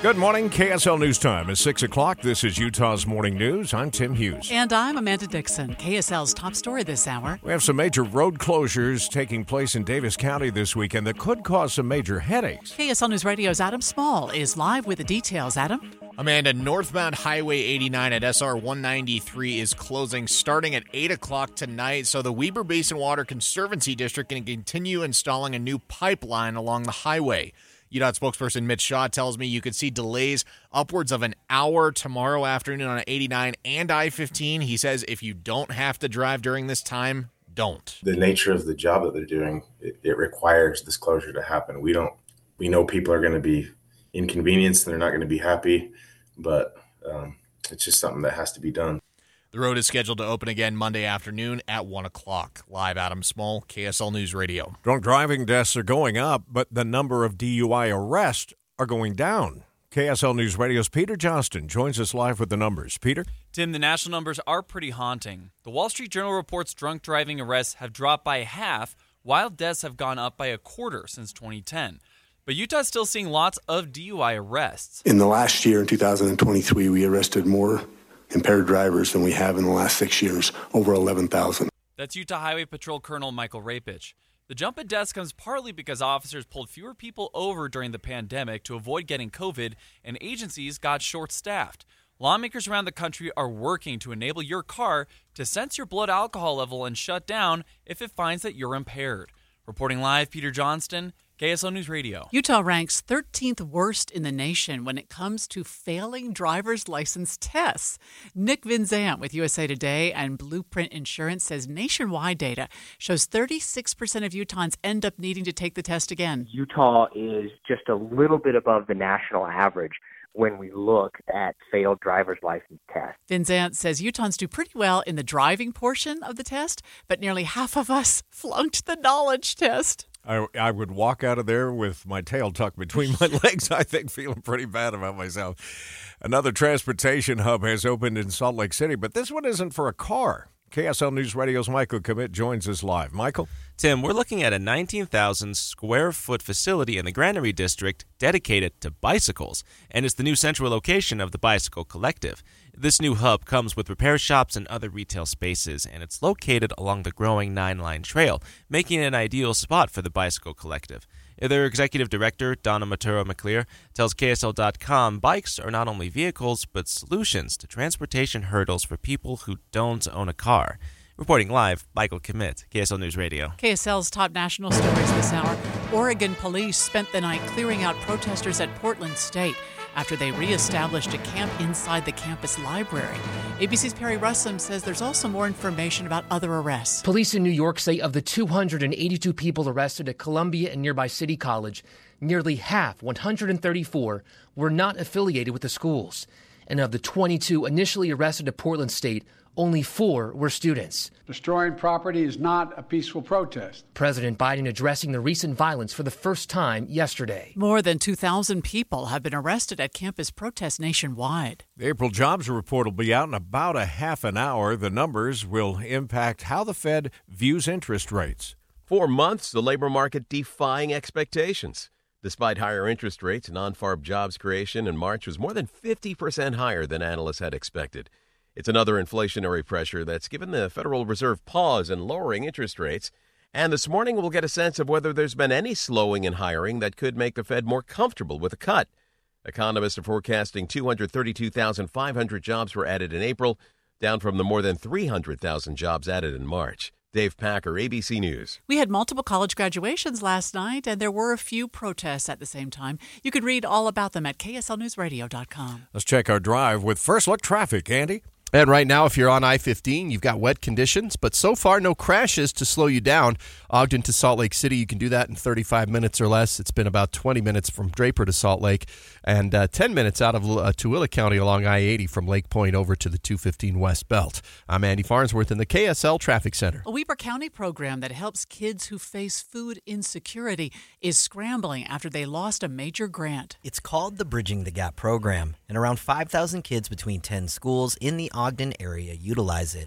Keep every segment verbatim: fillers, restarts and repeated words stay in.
Good morning. K S L News Time is six o'clock. This is Utah's Morning News. I'm Tim Hughes. And I'm Amanda Dixon. K S L's top story this hour. We have some major road closures taking place in Davis County this weekend that could cause some major headaches. K S L News Radio's Adam Small is live with the details. Adam? Amanda, northbound Highway eighty-nine at S R one ninety-three is closing starting at eight o'clock tonight, so the Weber Basin Water Conservancy District can continue installing a new pipeline along the highway. U D O T spokesperson Mitch Shaw tells me you could see delays upwards of an hour tomorrow afternoon on eighty-nine and I fifteen. He says if you don't have to drive during this time, don't. The nature of the job that they're doing, it, it requires this closure to happen. We don't, we know people are going to be inconvenienced, they're not going to be happy, but um, it's just something that has to be done. The road is scheduled to open again Monday afternoon at one o'clock. Live, Adam Small, K S L News Radio. Drunk driving deaths are going up, but the number of D U I arrests are going down. K S L News Radio's Peter Johnston joins us live with the numbers. Peter? Tim, the national numbers are pretty haunting. The Wall Street Journal reports drunk driving arrests have dropped by half, while deaths have gone up by a quarter since twenty ten. But Utah's still seeing lots of D U I arrests. In the last year, in two thousand twenty-three, we arrested more impaired drivers than we have in the last six years, over eleven thousand. That's Utah Highway Patrol Colonel Michael Rapich. The jump in deaths comes partly because officers pulled fewer people over during the pandemic to avoid getting COVID, and agencies got short-staffed. Lawmakers around the country are working to enable your car to sense your blood alcohol level and shut down if it finds that you're impaired. Reporting live, Peter Johnston, K S L News Radio. Utah ranks thirteenth worst in the nation when it comes to failing driver's license tests. Nick Vinzant with U S A Today and Blueprint Insurance says nationwide data shows thirty-six percent of Utahns end up needing to take the test again. Utah is just a little bit above the national average when we look at failed driver's license tests. Vinzant says Utahns do pretty well in the driving portion of the test, but nearly half of us flunked the knowledge test. I, I would walk out of there with my tail tucked between my legs, I think, feeling pretty bad about myself. Another transportation hub has opened in Salt Lake City, but this one isn't for a car. K S L News Radio's Michael Commit joins us live. Michael? Tim, we're looking at a nineteen thousand square foot facility in the Granary District dedicated to bicycles, and it's the new central location of the Bicycle Collective. This new hub comes with repair shops and other retail spaces, and it's located along the growing Nine-Line Trail, making it an ideal spot for the Bicycle Collective. Their executive director, Donna Maturo McClear, tells K S L dot com bikes are not only vehicles, but solutions to transportation hurdles for people who don't own a car. Reporting live, Michael Commit, K S L News Radio. K S L's top national stories this hour. Oregon police spent the night clearing out protesters at Portland State after they reestablished a camp inside the campus library. A B C's Perry Russom says there's also more information about other arrests. Police in New York say of the two hundred eighty-two people arrested at Columbia and nearby City College, nearly half, one hundred thirty-four, were not affiliated with the schools. And of the twenty-two initially arrested at Portland State, only four were students. Destroying property is not a peaceful protest. President Biden addressing the recent violence for the first time yesterday. More than two thousand people have been arrested at campus protests nationwide. The April jobs report will be out in about a half an hour. The numbers will impact how the Fed views interest rates. For months, the labor market defying expectations. Despite higher interest rates, non-farm jobs creation in March was more than fifty percent higher than analysts had expected. It's another inflationary pressure that's given the Federal Reserve pause in lowering interest rates. And this morning we'll get a sense of whether there's been any slowing in hiring that could make the Fed more comfortable with a cut. Economists are forecasting two hundred thirty-two thousand five hundred jobs were added in April, down from the more than three hundred thousand jobs added in March. Dave Packer, A B C News. We had multiple college graduations last night, and there were a few protests at the same time. You could read all about them at K S L News Radio dot com. Let's check our drive with First Look Traffic. Andy? And right now, if you're on I fifteen, you've got wet conditions, but so far no crashes to slow you down. Ogden to Salt Lake City, you can do that in thirty-five minutes or less. It's been about twenty minutes from Draper to Salt Lake and uh, ten minutes out of uh, Tooele County along I eighty from Lake Point over to the two fifteen West Belt. I'm Andy Farnsworth in the K S L Traffic Center. A Weber County program that helps kids who face food insecurity is scrambling after they lost a major grant. It's called the Bridging the Gap program, and around five thousand kids between ten schools in the Ogden area utilize it.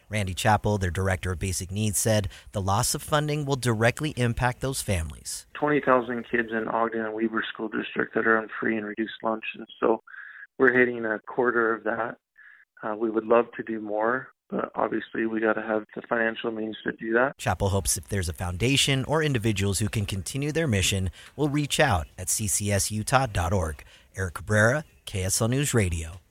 Randy Chappell, their director of basic needs, said the loss of funding will directly impact those families. twenty thousand kids in Ogden and Weber School District that are on free and reduced lunch, and so we're hitting a quarter of that. Uh, we would love to do more, but obviously we got to have the financial means to do that. Chappell hopes if there's a foundation or individuals who can continue their mission, will reach out at c c s utah dot org. Eric Cabrera, K S L News Radio.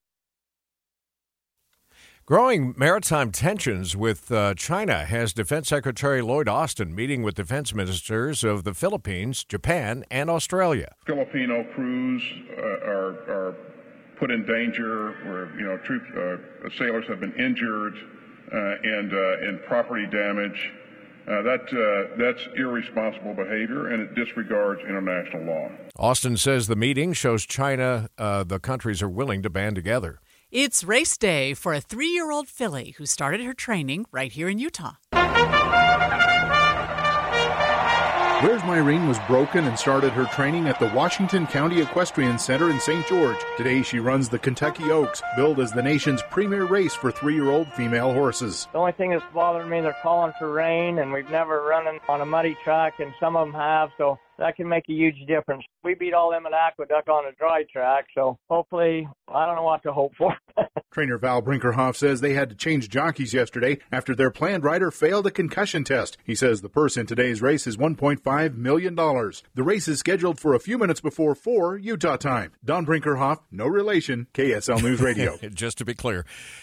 Growing maritime tensions with uh, China has Defense Secretary Lloyd Austin meeting with defense ministers of the Philippines, Japan, and Australia. Filipino crews uh, are, are put in danger, where you know troops, uh, sailors have been injured, uh, and uh, and property damage. Uh, that uh, that's irresponsible behavior, and it disregards international law. Austin says the meeting shows China, uh, the countries are willing to band together. It's race day for a three-year-old filly who started her training right here in Utah. Where's My Ring was broken and started her training at the Washington County Equestrian Center in Saint George. Today she runs the Kentucky Oaks, billed as the nation's premier race for three-year-old female horses. The only thing that's bothering me, they're calling for rain, and we've never run on a muddy track, and some of them have, so that can make a huge difference. We beat all them at Aqueduct on a dry track, so hopefully, I don't know what to hope for. Trainer Val Brinkerhoff says they had to change jockeys yesterday after their planned rider failed a concussion test. He says the purse in today's race is one point five million dollars. The race is scheduled for a few minutes before four Utah time. Don Brinkerhoff, no relation, K S L News Radio. Just to be clear,